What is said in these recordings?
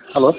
Alô?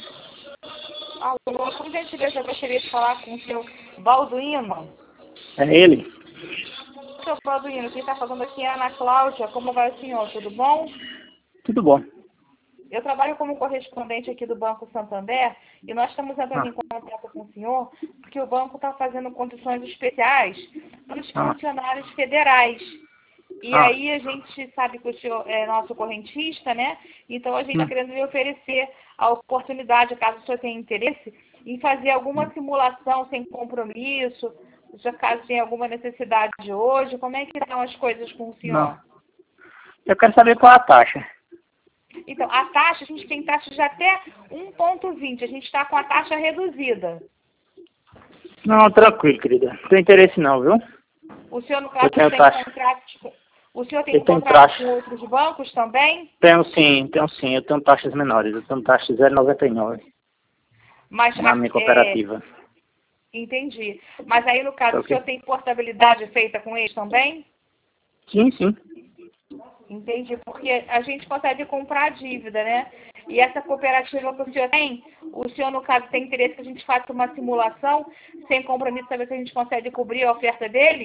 Alô, por gentileza, eu gostaria de falar com o seu Balduino. É ele? Seu Balduino, quem está falando aqui é a Ana Cláudia. Como vai o senhor? Tudo bom? Tudo bom. Eu trabalho como correspondente aqui do Banco Santander e nós estamos entrando em contato com o senhor porque o banco está fazendo condições especiais para os funcionários federais. E aí a gente sabe que o senhor é nosso correntista, né? Então a gente está querendo lhe oferecer a oportunidade, caso o senhor tenha interesse, em fazer alguma simulação sem compromisso, já caso tenha alguma necessidade de hoje. Como é que estão as coisas com o senhor? Não. Eu quero saber qual a taxa. Então, a taxa, a gente tem taxa de até 1,20. A gente está com a taxa reduzida. Não, tranquilo, querida. Não tem interesse não, viu? O senhor, no caso, tenho tem taxa. contratos com... O senhor tem Eu tenho contrato taxa. com outros bancos também? Tenho sim. Eu tenho taxas menores. Eu tenho taxa 0,99 Mas, na minha cooperativa. Entendi. Mas aí, no caso, Tá o ok? senhor tem portabilidade feita com eles também? Sim, sim. Entendi, porque a gente consegue comprar a dívida, né? E essa cooperativa que o senhor, no caso, tem interesse que a gente faça uma simulação sem compromisso, saber se a gente consegue cobrir a oferta dele?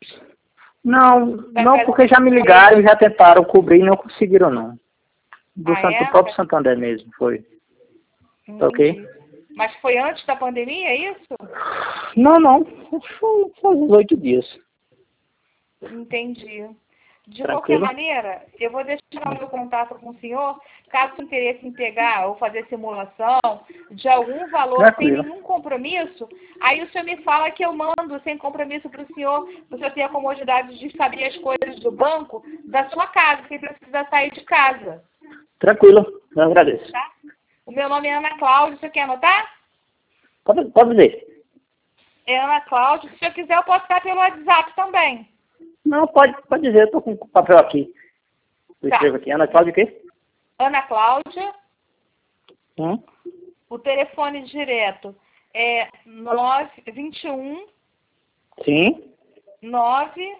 Não, porque já me ligaram e já tentaram cobrir e não conseguiram, não. Do É? próprio Santander mesmo, foi. Tá ok? Entendi. Mas foi antes da pandemia, é isso? Não. Foi uns 8 dias. Entendi. De Tranquilo? qualquer maneira, eu vou deixar o meu contato com o senhor, caso tenha interesse em pegar ou fazer simulação de algum valor sem Tranquilo. nenhum compromisso, aí o senhor me fala que eu mando sem compromisso para o senhor ter a comodidade de saber as coisas do banco da sua casa, sem precisar sair de casa. Tranquilo. Eu agradeço. Tá? O meu nome é Ana Cláudia, você quer anotar? Pode dizer. É Ana Cláudia, se o senhor quiser eu posso dar pelo WhatsApp também. Não, pode dizer, eu tô com o papel aqui. Eu Tá. escrevo aqui. Ana Cláudia o quê? Ana Cláudia. 1. O telefone direto é 921 Sim. 9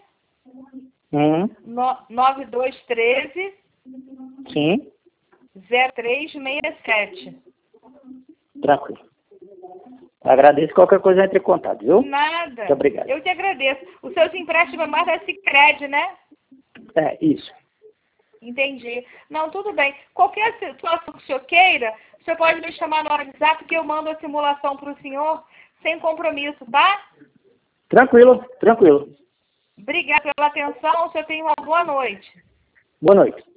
9213 Sim. 0367. Tranquilo. Agradeço. Qualquer coisa entre em contato, viu? Nada. Muito obrigado. Eu te agradeço. Os seus empréstimos é mais da Sicredi, né? É, isso. Entendi. Não, tudo bem. Qualquer situação que o senhor queira, o senhor pode me chamar no WhatsApp que eu mando a simulação para o senhor sem compromisso, tá? Tranquilo. Obrigada pela atenção. O senhor tenha uma boa noite. Boa noite.